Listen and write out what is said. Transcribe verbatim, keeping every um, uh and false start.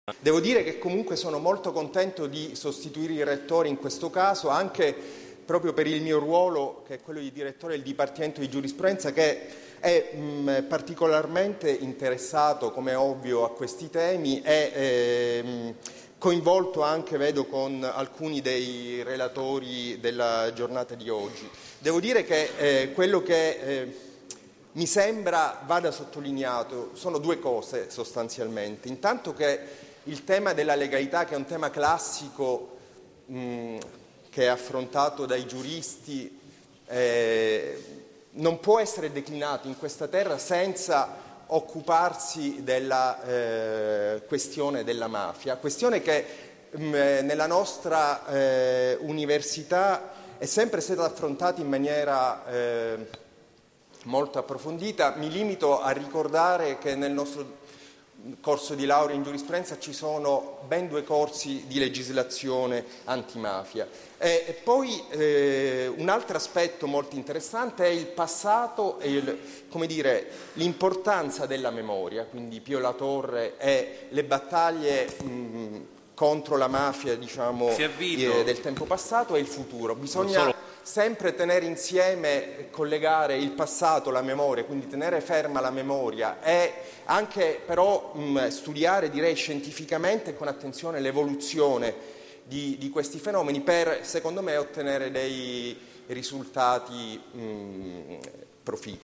Devo dire che comunque sono molto contento di sostituire il rettore in questo caso, anche proprio per il mio ruolo, che è quello di direttore del Dipartimento di Giurisprudenza, che è mh, particolarmente interessato, come è ovvio, a questi temi e eh, coinvolto anche, vedo, con alcuni dei relatori della giornata di oggi. Devo dire che eh, quello che eh, mi sembra vada sottolineato sono due cose sostanzialmente. Intanto che il tema della legalità, che è un tema classico mh, che è affrontato dai giuristi, eh, non può essere declinato in questa terra senza occuparsi della eh, questione della mafia, questione che mh, nella nostra eh, università è sempre stata affrontata in maniera eh, molto approfondita. Mi limito a ricordare che nel nostro corso di laurea in giurisprudenza ci sono ben due corsi di legislazione antimafia. E, e poi eh, un altro aspetto molto interessante è il passato e il, come dire, l'importanza della memoria, quindi Pio La Torre e le battaglie mh, contro la mafia, diciamo, eh, del tempo passato e il futuro. Bisogna sempre tenere insieme, collegare il passato, la memoria, quindi tenere ferma la memoria e anche però mh, studiare, direi, scientificamente e con attenzione l'evoluzione di, di questi fenomeni per, secondo me, ottenere dei risultati mh, proficui.